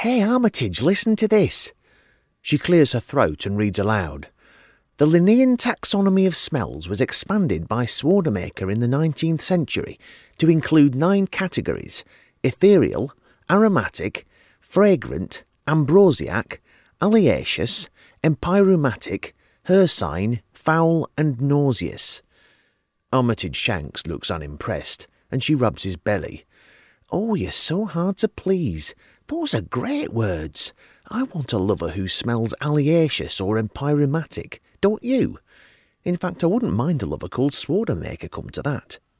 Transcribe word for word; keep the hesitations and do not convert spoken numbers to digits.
Hey, Armitage, listen to this. She clears her throat and reads aloud. The Linnean taxonomy of smells was expanded by Swademaker in the nineteenth century to include nine categories: ethereal, aromatic, fragrant, ambrosiac, alliaceous, empyromatic, hircine, foul and nauseous. Armitage Shanks looks unimpressed, and she rubs his belly. Oh, you're so hard to please. Those are great words. I want a lover who smells alliaceous or empyromatic, don't you? In fact, I wouldn't mind a lover called Swademaker, come to that.